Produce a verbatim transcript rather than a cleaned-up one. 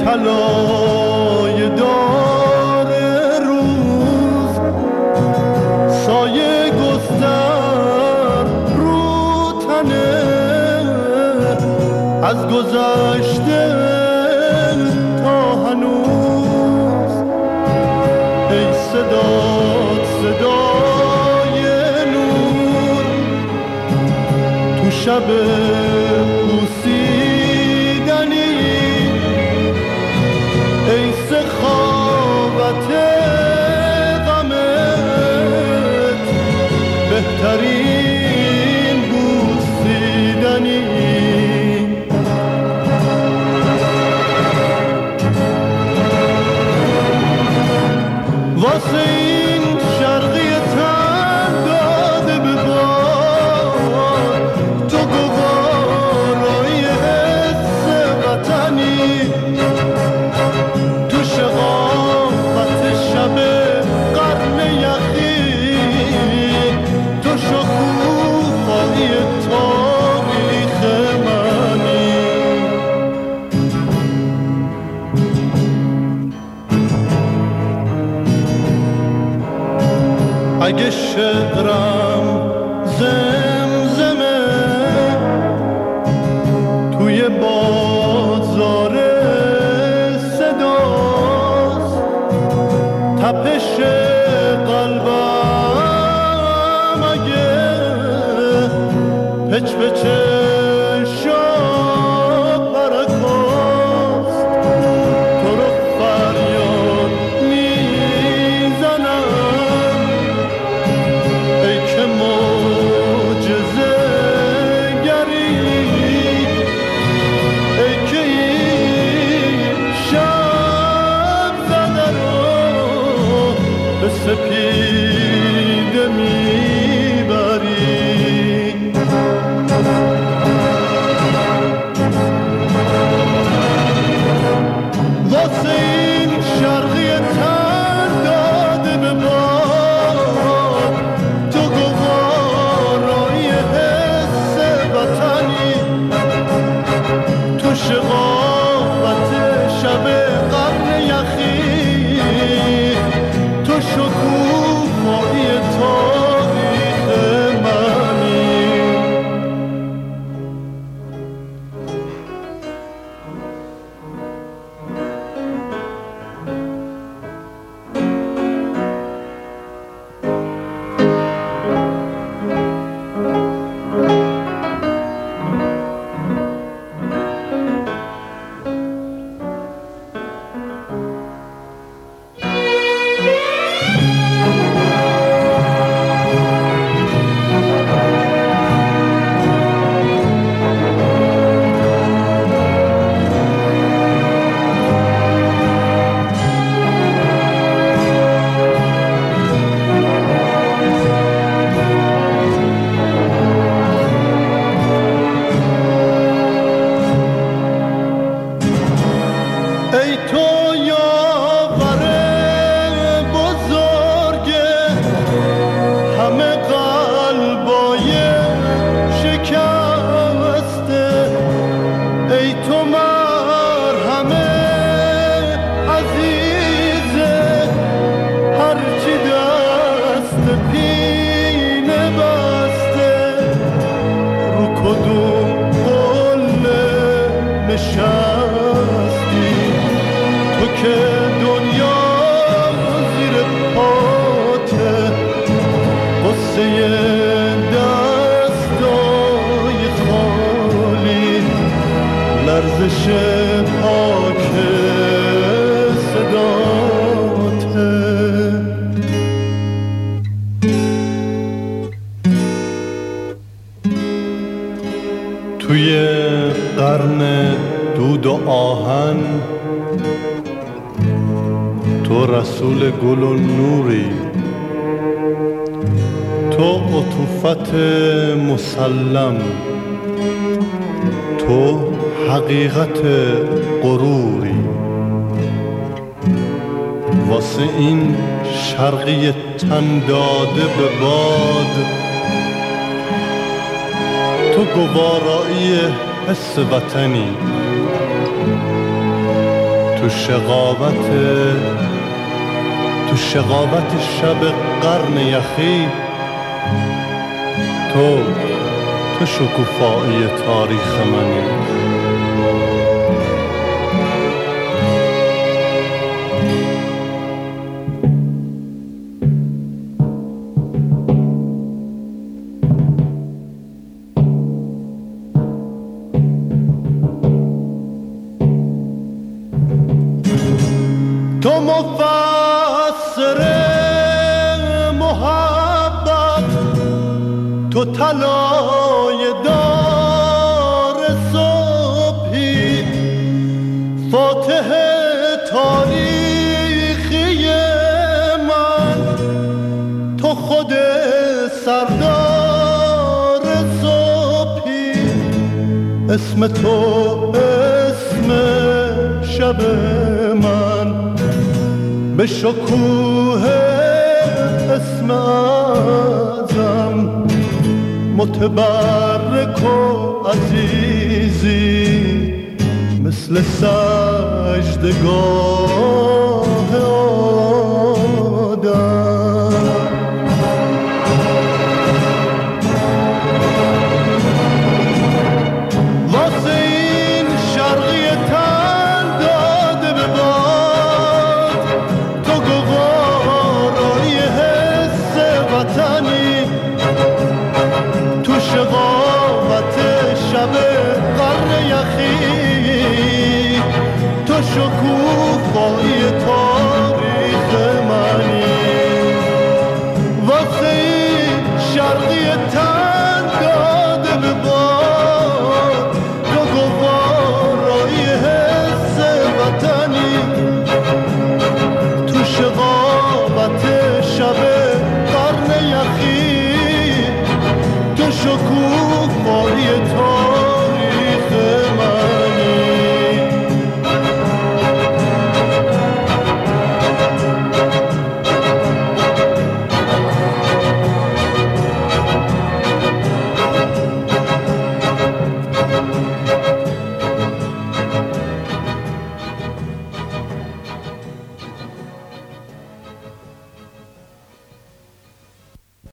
طلای دار روز سایه گستر رو تنه از گذشته تا هنوز. ای صدات صدای نور تو شب بهترین بوسیدنی. واسه این شرقی تن داده به باد تو گوارای حس وطنی. تو شقاقت شب قرن یخی تو شکوفایی تاریخ منی. اگه شعرم زمزمه توی بازار صداست، تپش قلبم اگه پچ پچش پرکاست، تو رو فریاد میزنم ای که معجزه گری، ای که این شب زده رو به سپیده میبری. واسه این شرقی تن داده به باد تو گوارای حس وطنی. تو شقاقت شب قرن یخی تو شکوفایی تاریخ منی. ای تو یاور بزرگ همه قلبای شکسته، ای تو مرهم عزیزه هرچی دست پینه بسته. رو کدوم قله نشستی تو که دنیا زیر پاته، قصه دستای خالی لرزش پاک صداته. توی قرن دود و آهن تو رسول گل و نوری، تو عطوفت مسلم، تو حقیقت غروری. واسه این شرقی تن داده به باد تو گوارایی حس وطنی. تو شقاوت تو شقاوت شب قرن یخی، تو تو شکوفایی تاریخ منی. تو مفسر محبت، تو طلای دار صبحی، فاتح تاریخی من، تو خود سردار صبحی، اسم تو اسم شب من، به شکوه اسم اعظم، متبرک و عزیزی، مثل سجدگاه آدم. واسه این شرقی تن داده به باد، تو گوارای حس وطنی، تو شقاوت شب قرن یخی، تو شکوفایی تو